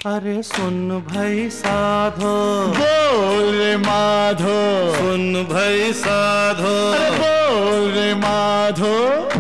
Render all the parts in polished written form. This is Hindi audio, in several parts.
अरे सुन भाई साधो, बोल रे माधो, सुन भाई साधो, अरे बोल रे माधो।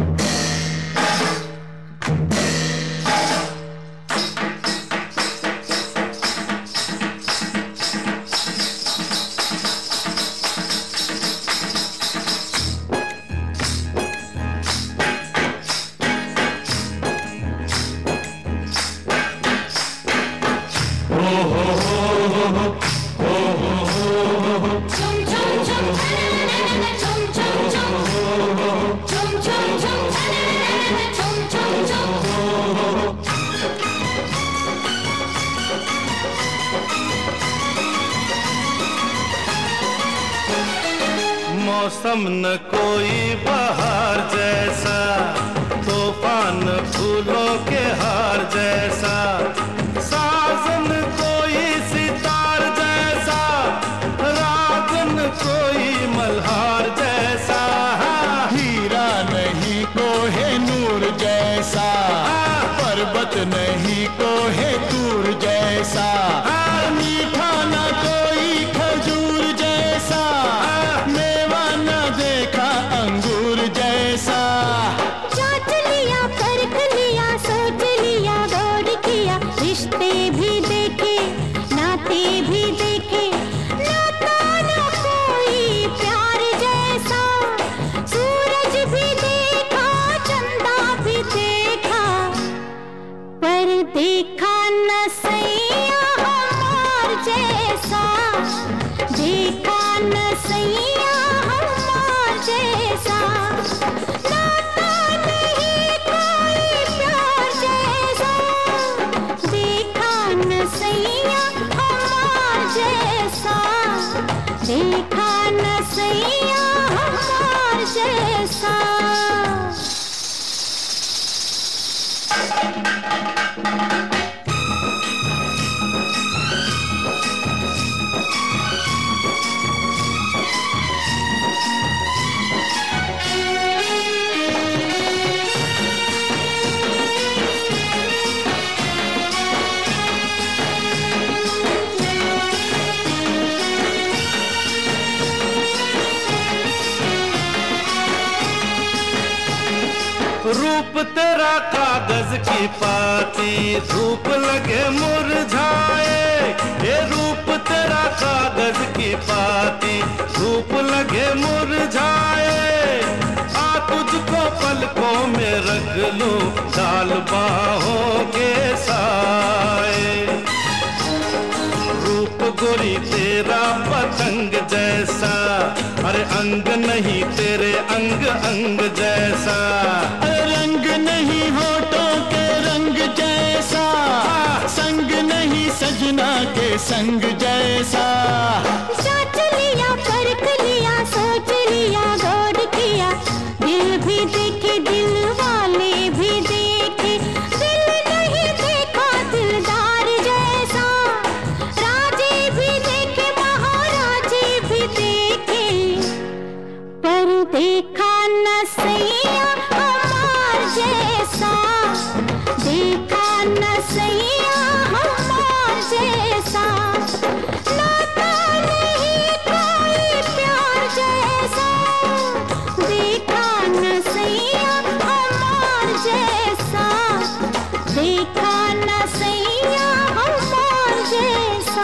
मौसम न कोई बहार जैसा, तूफान फूलों के हार जैसा, साजन कोई सितार जैसा, रागन कोई मल्हार जैसा, हीरा नहीं कोहे नूर जैसा, पर्वत नहीं कोहे दूर जैसा, मीठा न कोई खजूर जैसा, मेवा न देखा अंगूर जैसा। जांच लिया, परख लिया, सोच लिया, गौर किया, रिश्ते भी देखे, नाते भी देखे, नाता न कोई प्यार जैसा, सूरज भी देखा, चंदा भी देखा, पर देखा न सैया हमार जैसा, देखा न सैया हमार जैसा, नाता नहीं कोई प्यार जैसा, देखा न सैया हमार जैसा, देखा न सैया हमार जैसा। रूप तेरा कागज की पाती, धूप लगे मुरझाए, ये रूप तेरा कागज की पाती, धूप लगे मुरझाए, आ तुझको पलकों में रख लूं, डाल बाहों के साए, रूप गोरी तेरा पतंग जैसा, अरे अंग नहीं तेरे अंग अंग जैसा, रंग नहीं होठों के रंग जैसा, संग नहीं सजना के संग जैसा। जांच लिया, परख लिया, सोच लिया, गौर किया, दिल भी देखे, दिल वाले भी देखे, दिल नहीं देखा दिलदार जैसा, राजे भी देखे, महाराजे भी देखे, पर देखा न सैया हमार जैसा, देखा न सैया हमार जैसा, नाता नहीं कोई प्यार जैसा, देखा न सैया हमार जैसा, देखा न सैया हमार जैसा।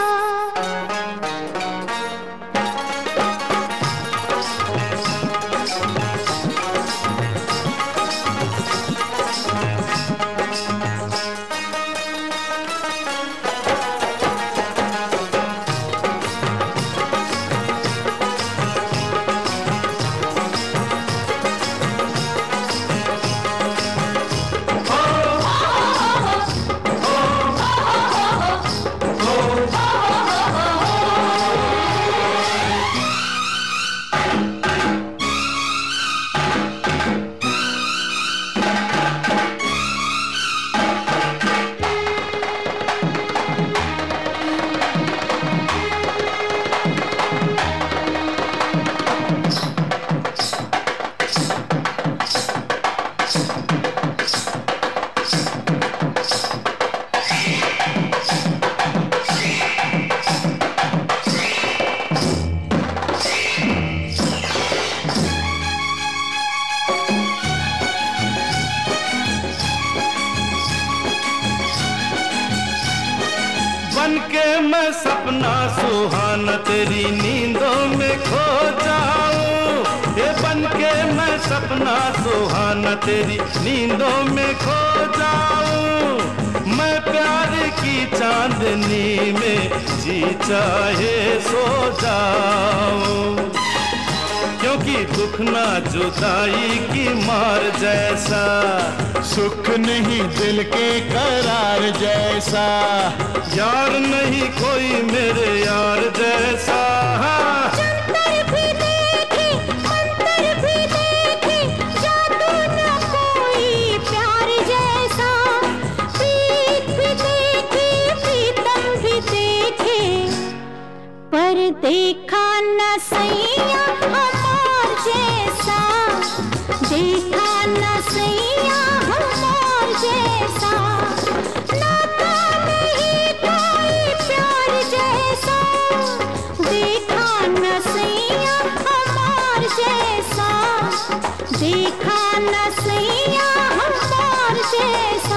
सुहाना तेरी नींदों में खो जाऊं, ये बन के मैं सपना सुहाना तेरी नींदों में खो जाऊं। मैं प्यार की चांदनी में जी चाहे सो जाऊं, क्योंकि दुख ना जुदाई की मार जैसा, सुख नहीं दिल के करार जैसा, यार नहीं कोई मेरे यार जैसा। जंतर भी देखे मंतर भी देखे, जादू न कोई प्यार जैसा। प्रीत भी देखे प्रीतम भी देखे, पर देखा न सैया हमार जैसा, देखा न सैया हमार जैसा। नाता नहीं कोई प्यार जैसा, देखा न सैया हमार जैसा, देखा न सैया हमार जैसा।